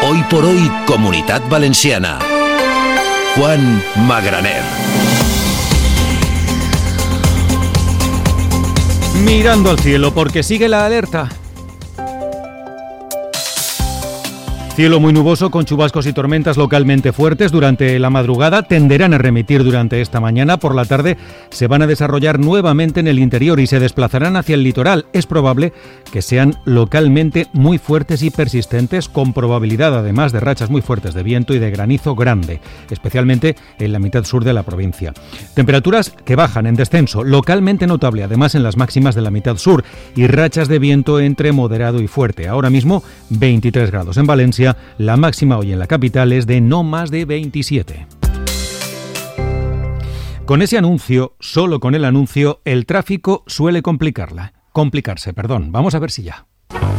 Hoy por hoy, Comunitat Valenciana. Juan Magraner. Mirando al cielo, porque sigue la alerta. Cielo muy nuboso con chubascos y tormentas localmente fuertes durante la madrugada. Tenderán a remitir durante esta mañana. Por la tarde se van a desarrollar nuevamente en el interior y se desplazarán hacia el litoral. Es probable que sean localmente muy fuertes y persistentes, con probabilidad además de rachas muy fuertes de viento y de granizo grande, especialmente en la mitad sur de la provincia. Temperaturas que bajan en descenso, localmente notable además en las máximas de la mitad sur, y rachas de viento entre moderado y fuerte. Ahora mismo 23 grados en Valencia. La máxima hoy en la capital es de no más de 27. Con ese anuncio, solo con el anuncio, el tráfico suele complicarse. Vamos a ver si ya.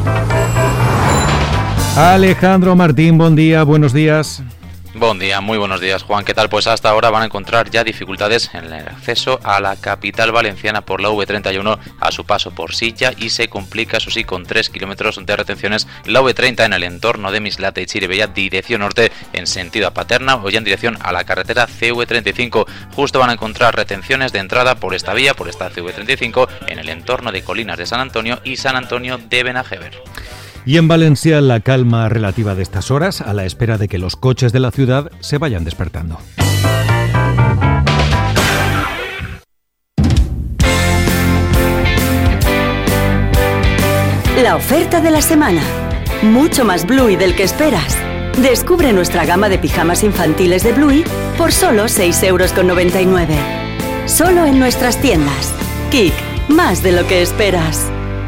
Alejandro Martín, buen día, buenos días. Buen día, muy buenos días, Juan. ¿Qué tal? Pues hasta ahora van a encontrar ya dificultades en el acceso a la capital valenciana por la V31 a su paso por Silla, y se complica, eso sí, con 3 kilómetros de retenciones la V30 en el entorno de Mislata y Chirivella, dirección norte en sentido a Paterna, o ya en dirección a la carretera CV35. Justo van a encontrar retenciones de entrada por esta vía, por esta CV35, en el entorno de Colinas de San Antonio y San Antonio de Benajever. Y en Valencia la calma relativa de estas horas, a la espera de que los coches de la ciudad se vayan despertando. La oferta de la semana. Mucho más Bluey del que esperas. Descubre nuestra gama de pijamas infantiles de Bluey por solo 6,99 €. Solo en nuestras tiendas. Kik, más de lo que esperas.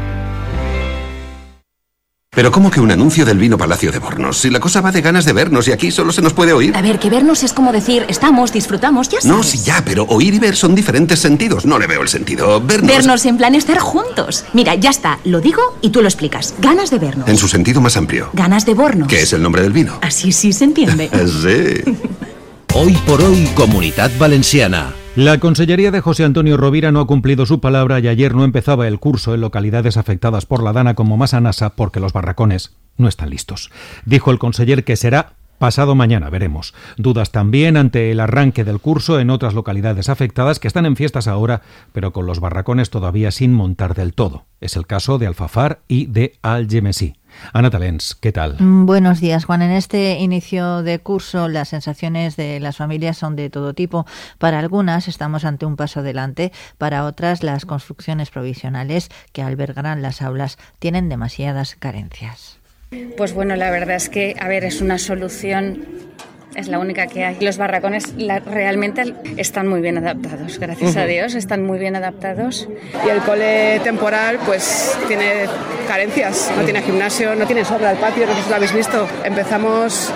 Pero ¿cómo que un anuncio del Vino Palacio de Bornos? Si la cosa va de ganas de vernos y aquí solo se nos puede oír. A ver, que vernos es como decir, estamos, disfrutamos, ya sabes. No, sí, ya, pero oír y ver son diferentes sentidos. No le veo el sentido. Vernos en plan estar juntos. Mira, ya está, lo digo y tú lo explicas. Ganas de vernos. En su sentido más amplio. Ganas de Bornos. ¿Qué es el nombre del vino? Así sí se entiende. Sí. Hoy por hoy, Comunitat Valenciana. La Consellería de José Antonio Rovira no ha cumplido su palabra y ayer no empezaba el curso en localidades afectadas por la dana como Massanassa porque los barracones no están listos. Dijo el conseller que será pasado mañana, veremos. Dudas también ante el arranque del curso en otras localidades afectadas que están en fiestas ahora, pero con los barracones todavía sin montar del todo. Es el caso de Alfafar y de Algemesí. Ana Talens, ¿qué tal? Buenos días, Juan. En este inicio de curso las sensaciones de las familias son de todo tipo. Para algunas estamos ante un paso adelante, para otras las construcciones provisionales que albergarán las aulas tienen demasiadas carencias. Pues bueno, la verdad es que, es una solución, es la única que hay. Los barracones realmente están muy bien adaptados, gracias a Dios, están muy bien adaptados. Y el cole temporal pues tiene carencias, no tiene gimnasio, no tiene sobra el patio, no sé si lo habéis visto. Empezamos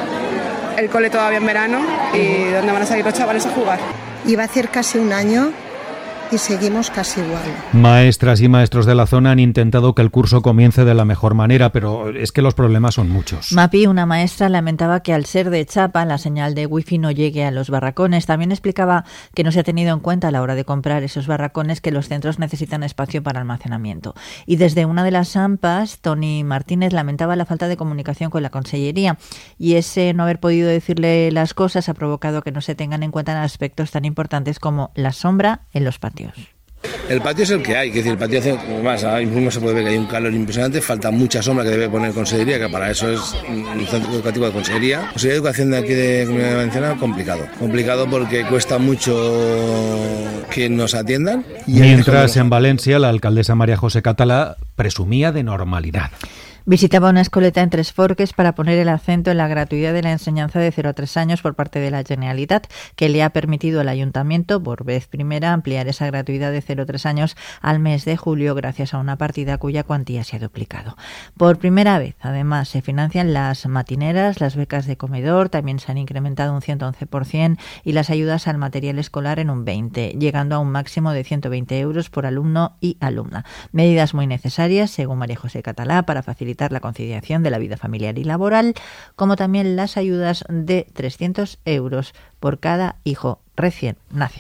el cole todavía en verano y ¿dónde van a salir los chavales a jugar? Iba a hacer casi un año y seguimos casi igual. Maestras y maestros de la zona han intentado que el curso comience de la mejor manera, pero es que los problemas son muchos. Mapi, una maestra, lamentaba que al ser de chapa la señal de wifi no llegue a los barracones. También explicaba que no se ha tenido en cuenta a la hora de comprar esos barracones que los centros necesitan espacio para almacenamiento. Y desde una de las AMPAs, Toni Martínez lamentaba la falta de comunicación con la Consellería, y ese no haber podido decirle las cosas ha provocado que no se tengan en cuenta en aspectos tan importantes como la sombra en los patios. El patio es el que hay, el patio hace más, ahora mismo se puede ver que hay un calor impresionante, falta mucha sombra que debe poner Consellería, que para eso es un centro educativo de Consellería. Consejería de Educación de aquí de Comunidad Valenciana, complicado porque cuesta mucho que nos atiendan. Mientras en Valencia la alcaldesa María José Catalá presumía de normalidad. Visitaba una escoleta en Tres Forques para poner el acento en la gratuidad de la enseñanza de 0 a 3 años por parte de la Generalitat, que le ha permitido al Ayuntamiento, por vez primera, ampliar esa gratuidad de 0 a 3 años al mes de julio gracias a una partida cuya cuantía se ha duplicado. Por primera vez, además, se financian las matineras, las becas de comedor, también se han incrementado un 111% y las ayudas al material escolar en un 20%, llegando a un máximo de 120 € por alumno y alumna. Medidas muy necesarias, según María José Catalá, para facilitar la conciliación de la vida familiar y laboral, como también las ayudas de 300 € por cada hijo recién nacido.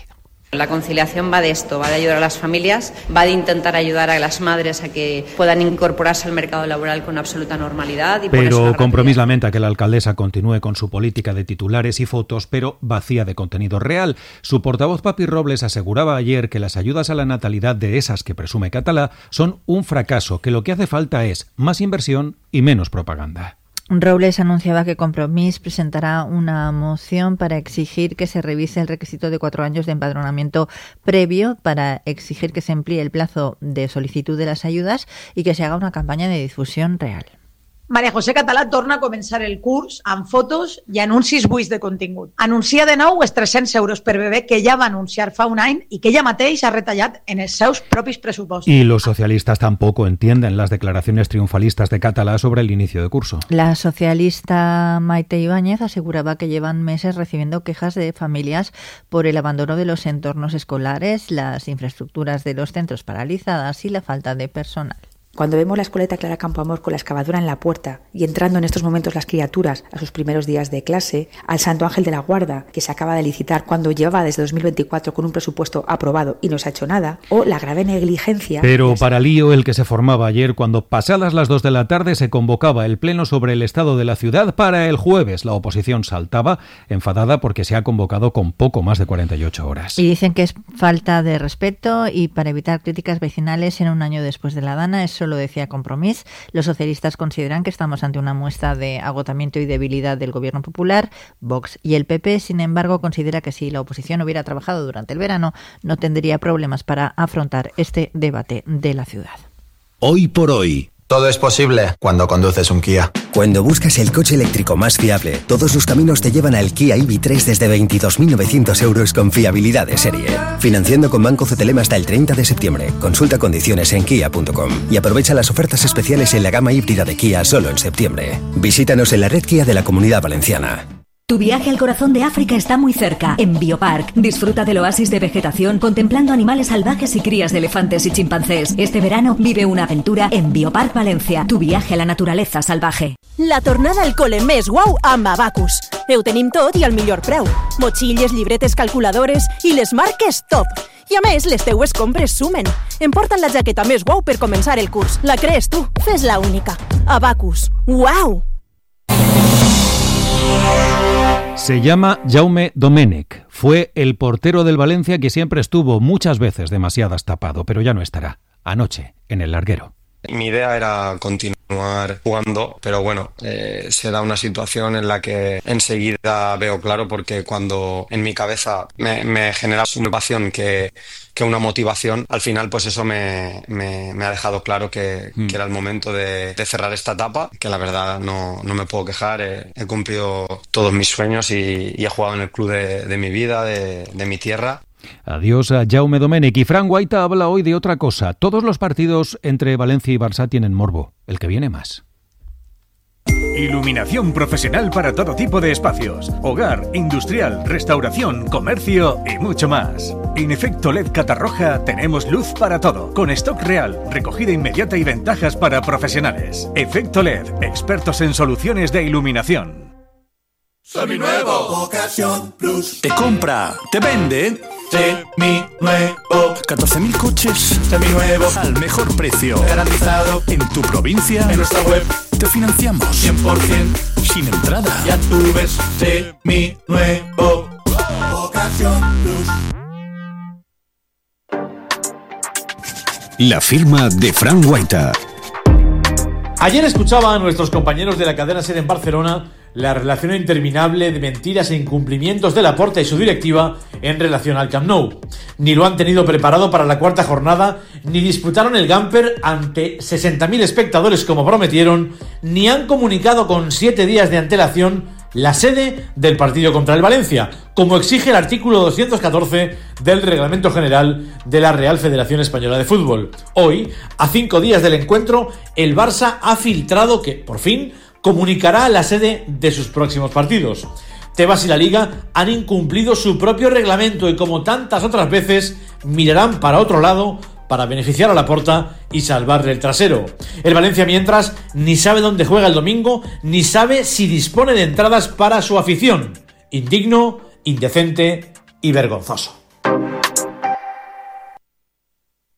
La conciliación va de esto, va de ayudar a las familias, va de intentar ayudar a las madres a que puedan incorporarse al mercado laboral con absoluta normalidad. Pero Compromís lamenta que la alcaldesa continúe con su política de titulares y fotos, pero vacía de contenido real. Su portavoz Papi Robles aseguraba ayer que las ayudas a la natalidad de esas que presume Catalá son un fracaso, que lo que hace falta es más inversión y menos propaganda. Robles anunciaba que Compromís presentará una moción para exigir que se revise el requisito de 4 años de empadronamiento previo, para exigir que se amplíe el plazo de solicitud de las ayudas y que se haga una campaña de difusión real. Maria José Català torna a començar el curs amb fotos i anuncis buits de contingut. Anuncia de nou els 300 euros per bebè que ja va anunciar fa un any i que ella mateix ha retallat en els seus propis pressupostos. Y los socialistas tampoco entienden las declaraciones triunfalistas de Català sobre el inicio de curso. La socialista Maite Ibáñez aseguraba que llevan meses recibiendo quejas de familias por el abandono de los entornos escolares, las infraestructuras de los centros paralizadas y la falta de personal. Cuando vemos la escoleta Clara Campoamor con la excavadora en la puerta y entrando en estos momentos las criaturas a sus primeros días de clase, al Santo Ángel de la Guarda, que se acaba de licitar cuando llevaba desde 2024 con un presupuesto aprobado y no se ha hecho nada, o la grave negligencia... Pero para lío el que se formaba ayer cuando pasadas las 2 de la tarde se convocaba el pleno sobre el estado de la ciudad para el jueves. La oposición saltaba, enfadada porque se ha convocado con poco más de 48 horas. Y dicen que es falta de respeto y para evitar críticas vecinales en un año después de la Dana. Eso lo decía Compromís. Los socialistas consideran que estamos ante una muestra de agotamiento y debilidad del gobierno popular. Vox y el PP, sin embargo, considera que si la oposición hubiera trabajado durante el verano, no tendría problemas para afrontar este debate de la ciudad. Hoy por hoy. Todo es posible cuando conduces un Kia. Cuando buscas el coche eléctrico más fiable, todos los caminos te llevan al Kia EV3 desde 22.900 euros con fiabilidad de serie. Financiando con Banco CTLM hasta el 30 de septiembre. Consulta condiciones en kia.com y aprovecha las ofertas especiales en la gama híbrida de Kia solo en septiembre. Visítanos en la red Kia de la Comunidad Valenciana. Tu viaje al corazón de África está muy cerca. En Biopark, disfruta del oasis de vegetación contemplando animales salvajes y crías de elefantes y chimpancés. Este verano vive una aventura en Biopark Valencia. Tu viaje a la naturaleza salvaje. La tornada al cole més guau amb Abacus. Ho tenim tot i al millor preu. Motxilles, llibretes, calculadores i les marques top. I a més, les teues compres sumen. Emporta'n la jaqueta més guau per començar el curs. La crees tu, fes-la única. Abacus. Uau! Se llama Jaume Domènech. Fue el portero del Valencia que siempre estuvo muchas veces demasiadas tapado, pero ya no estará. Anoche, en el larguero. Mi idea era continuar jugando, pero bueno, se da una situación en la que enseguida veo claro, porque cuando en mi cabeza me genera una pasión que una motivación, al final pues eso me ha dejado claro que era el momento de cerrar esta etapa, que la verdad no me puedo quejar, he cumplido todos mis sueños y he jugado en el club de mi vida, de mi tierra. Adiós a Jaume Domènech. Y Fran Guaita habla hoy de otra cosa. Todos los partidos entre Valencia y Barça tienen morbo. El que viene más. Iluminación profesional para todo tipo de espacios. Hogar, industrial, restauración, comercio y mucho más. En Efecto LED Catarroja tenemos luz para todo. Con stock real, recogida inmediata y ventajas para profesionales. Efecto LED, expertos en soluciones de iluminación. Seminuevo. Ocasión Plus. Te compra, te vende. Seminuevo. 14.000 coches seminuevos al mejor precio. Garantizado en tu provincia. En nuestra web. Te financiamos 100%. Sin entrada. Ya tú ves. Seminuevo. Ocasión Plus. La firma de Fran Guaita. Ayer escuchaba a nuestros compañeros de la cadena SER en Barcelona la relación interminable de mentiras e incumplimientos de Laporta y su directiva en relación al Camp Nou. Ni lo han tenido preparado para la cuarta jornada, ni disputaron el Gamper ante 60.000 espectadores como prometieron, ni han comunicado con 7 días de antelación la sede del partido contra el Valencia, como exige el artículo 214 del Reglamento General de la Real Federación Española de Fútbol. Hoy, a 5 días del encuentro, el Barça ha filtrado que, por fin, comunicará la sede de sus próximos partidos. Tebas y la Liga han incumplido su propio reglamento y, como tantas otras veces, mirarán para otro lado para beneficiar a Laporta y salvarle el trasero. El Valencia, mientras, ni sabe dónde juega el domingo, ni sabe si dispone de entradas para su afición. Indigno, indecente y vergonzoso.